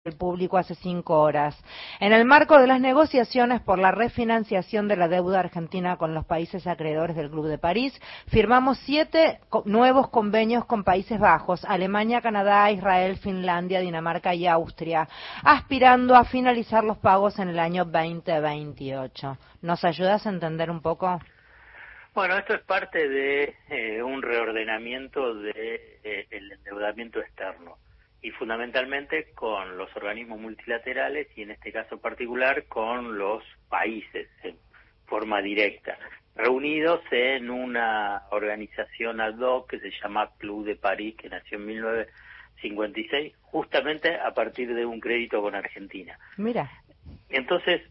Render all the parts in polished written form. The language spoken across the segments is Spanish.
público hace 5 horas. En el marco de las negociaciones por la refinanciación de la deuda argentina con los países acreedores del Club de París, firmamos 7 nuevos convenios con Países Bajos, Alemania, Canadá, Israel, Finlandia, Dinamarca y Austria, aspirando a finalizar los pagos en el año 2028. ¿Nos ayudas a entender un poco? Bueno, esto es parte de un reordenamiento del endeudamiento externo, y fundamentalmente con los organismos multilaterales y en este caso particular con los países en forma directa, reunidos en una organización ad hoc que se llama Club de París, que nació en 1956, justamente a partir de un crédito con Argentina. Mira. Entonces,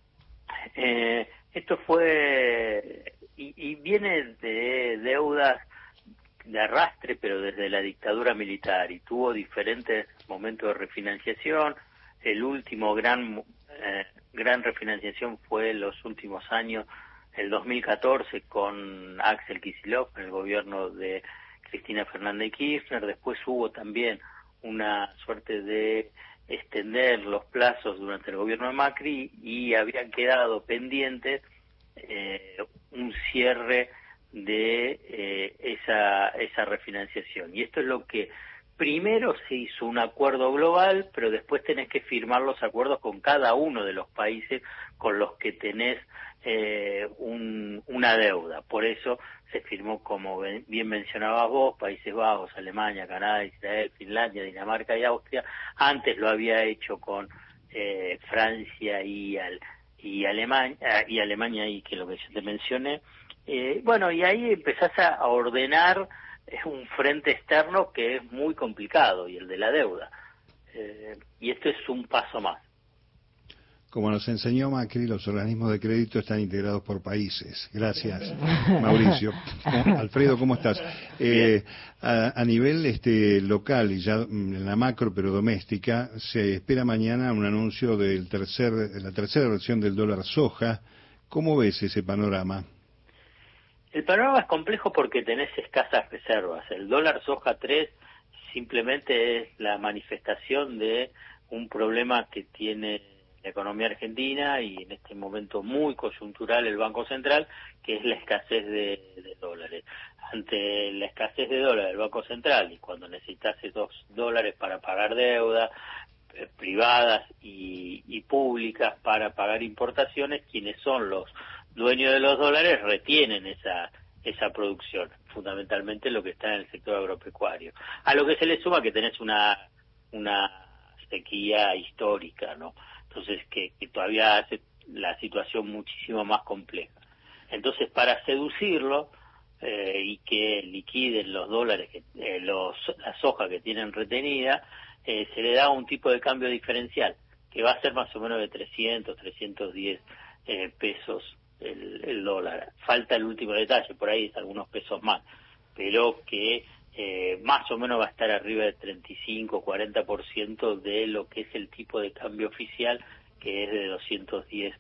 esto fue, y viene de deudas de arrastre, pero desde la dictadura militar, y tuvo diferentes momentos de refinanciación. El último gran refinanciación fue en los últimos años, el 2014, con Axel Kicillof, en el gobierno de Cristina Fernández de Kirchner. Después hubo también una suerte de extender los plazos durante el gobierno de Macri, y habían quedado pendientes un cierre de esa refinanciación. Y esto es lo que primero se hizo un acuerdo global, pero después tenés que firmar los acuerdos con cada uno de los países con los que tenés una deuda. Por eso se firmó, como bien mencionabas vos, Países Bajos, Alemania, Canadá, Israel, Finlandia, Dinamarca y Austria. Antes lo había hecho con Francia y Alemania, y que lo que yo te mencioné. Bueno, y ahí empezás a ordenar un frente externo que es muy complicado, y el de la deuda. Y esto es un paso más. Como nos enseñó Macri, los organismos de crédito están integrados por países. Gracias, Mauricio. Alfredo, ¿cómo estás? A nivel local y ya en la macro pero doméstica, se espera mañana un anuncio de la tercera versión del dólar soja. ¿Cómo ves ese panorama? El panorama es complejo porque tenés escasas reservas. El dólar soja 3 simplemente es la manifestación de un problema que tiene la economía argentina, y en este momento muy coyuntural el Banco Central, que es la escasez de dólares. Ante la escasez de dólares del Banco Central, y cuando necesitas esos dólares para pagar deuda privadas y públicas, para pagar importaciones, quienes son los dueños de los dólares retienen esa producción, fundamentalmente lo que está en el sector agropecuario. A lo que se le suma que tenés una sequía histórica, ¿no? Entonces que todavía hace la situación muchísimo más compleja. Entonces, para seducirlo y que liquiden los dólares, la soja que tienen retenida, se le da un tipo de cambio diferencial, que va a ser más o menos de 310 pesos el dólar. Falta el último detalle, por ahí es algunos pesos más, pero que más o menos va a estar arriba del 35-40% de lo que es el tipo de cambio oficial, que es de 210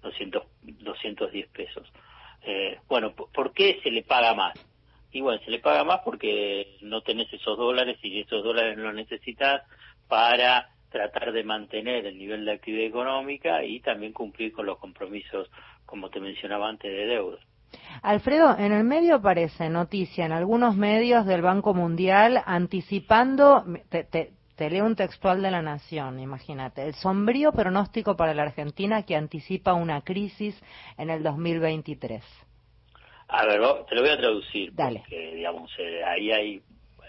pesos. Bueno, ¿por qué se le paga más? Y bueno, se le paga más porque no tenés esos dólares, y esos dólares no los necesitas para tratar de mantener el nivel de actividad económica y también cumplir con los compromisos, como te mencionaba antes, de deuda. Alfredo, en el medio aparece noticia en algunos medios del Banco Mundial anticipando, te leo un textual de La Nación, imagínate, el sombrío pronóstico para la Argentina que anticipa una crisis en el 2023. A ver, te lo voy a traducir. Dale. Porque, digamos, ahí hay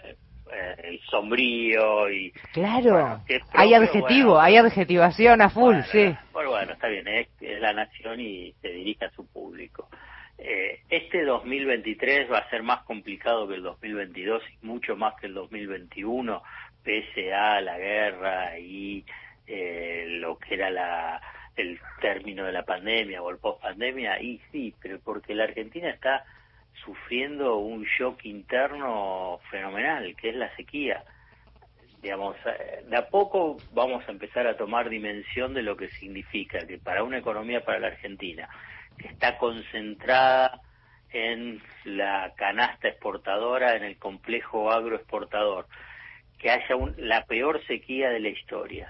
sombrío y... Claro, bueno, hay adjetivo, hay adjetivación a full, bueno, sí. Bueno, está bien, es La Nación y se dirige a su público. Este 2023 va a ser más complicado que el 2022 y mucho más que el 2021, pese a la guerra y lo que era el término de la pandemia o el post-pandemia, y sí, pero porque la Argentina está sufriendo un shock interno fenomenal, que es la sequía. Digamos, de a poco vamos a empezar a tomar dimensión de lo que significa que para una economía, para la Argentina, que está concentrada en la canasta exportadora, en el complejo agroexportador, que haya la peor sequía de la historia,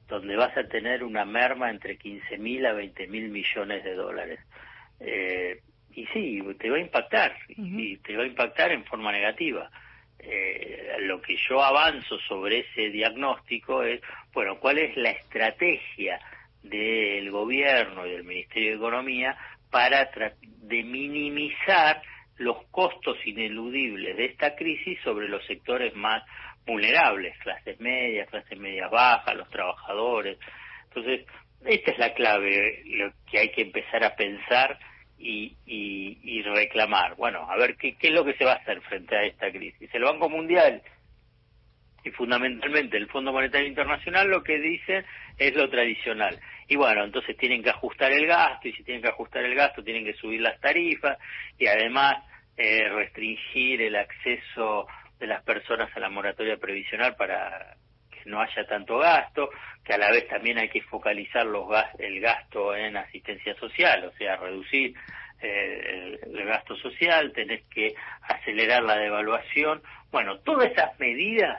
donde vas a tener una merma entre 15.000 a 20.000 millones de dólares. Y sí, te va a impactar, y te va a impactar en forma negativa. Lo que yo avanzo sobre ese diagnóstico es, bueno, ¿cuál es la estrategia del gobierno y del Ministerio de Economía para de minimizar los costos ineludibles de esta crisis sobre los sectores más vulnerables, clases medias bajas, los trabajadores? Entonces, esta es la clave, lo que hay que empezar a pensar y reclamar. Bueno, a ver, ¿qué es lo que se va a hacer frente a esta crisis? El Banco Mundial y fundamentalmente el Fondo Monetario Internacional lo que dicen es lo tradicional. Y bueno, entonces tienen que ajustar el gasto, y si tienen que ajustar el gasto tienen que subir las tarifas, y además restringir el acceso de las personas a la moratoria previsional para que no haya tanto gasto, que a la vez también hay que focalizar el gasto en asistencia social, o sea, reducir el gasto social, tenés que acelerar la devaluación. Bueno, todas esas medidas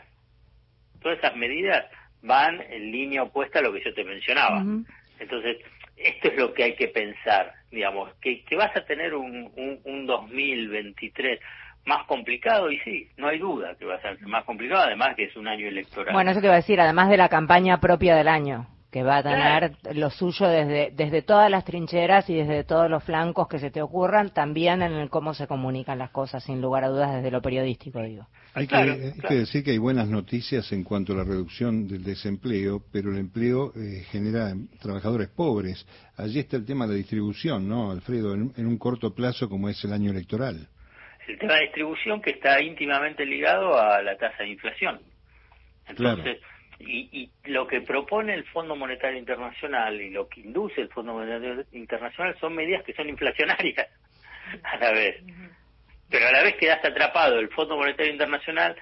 van en línea opuesta a lo que yo te mencionaba. Entonces, esto es lo que hay que pensar, digamos, que vas a tener un 2023 más complicado, y sí, no hay duda que va a ser más complicado, además que es un año electoral. Bueno, eso te iba a decir, además de la campaña propia del año, que va a tener lo suyo desde todas las trincheras y desde todos los flancos que se te ocurran, también en el cómo se comunican las cosas, sin lugar a dudas, desde lo periodístico, digo. Hay que decir que hay buenas noticias en cuanto a la reducción del desempleo, pero el empleo genera trabajadores pobres. Allí está el tema de la distribución, ¿no, Alfredo? En un corto plazo como es el año electoral. El tema de distribución que está íntimamente ligado a la tasa de inflación. Entonces, y lo que propone el Fondo Monetario Internacional y lo que induce el Fondo Monetario Internacional son medidas que son inflacionarias a la vez. Pero a la vez quedas atrapado del Fondo Monetario Internacional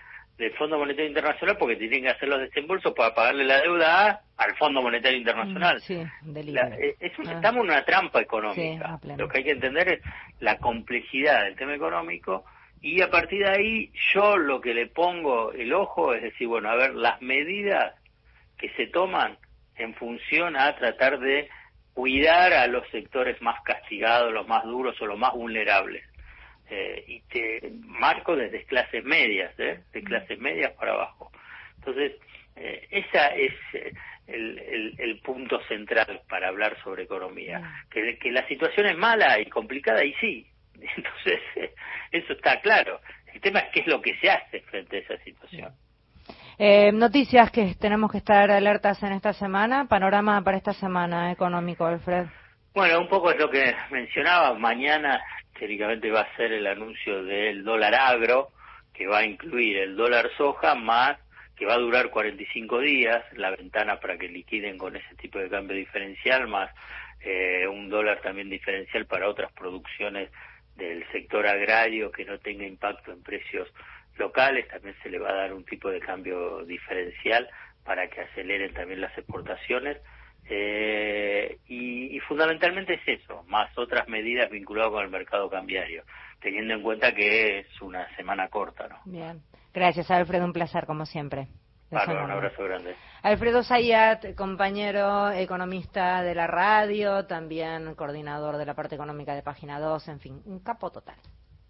porque tienen que hacer los desembolsos para pagarle la deuda al Fondo Monetario Internacional. Estamos en una trampa económica. Lo que hay que entender es la complejidad del tema económico, y a partir de ahí yo lo que le pongo el ojo es decir, bueno, a ver, las medidas que se toman en función a tratar de cuidar a los sectores más castigados, los más duros o los más vulnerables. Y te marco desde clases medias, de clases medias para abajo. Entonces, esa es el punto central para hablar sobre economía. Que la situación es mala y complicada, y sí. Entonces, eso está claro. El tema es qué es lo que se hace frente a esa situación. Noticias que tenemos que estar alertas en esta semana, panorama para esta semana económico, Alfred. Bueno, un poco es lo que mencionaba. Mañana teóricamente va a ser el anuncio del dólar agro, que va a incluir el dólar soja, más que va a durar 45 días, la ventana para que liquiden con ese tipo de cambio diferencial, más un dólar también diferencial para otras producciones del sector agrario que no tenga impacto en precios locales. También se le va a dar un tipo de cambio diferencial para que aceleren también las exportaciones. Y fundamentalmente es eso, más otras medidas vinculadas con el mercado cambiario, teniendo en cuenta que es una semana corta, ¿no? Bien, gracias, Alfredo, un placer como siempre. Un abrazo grande. Alfredo Zayat, compañero economista de la radio, también coordinador de la parte económica de Página 2, en fin, un capo total.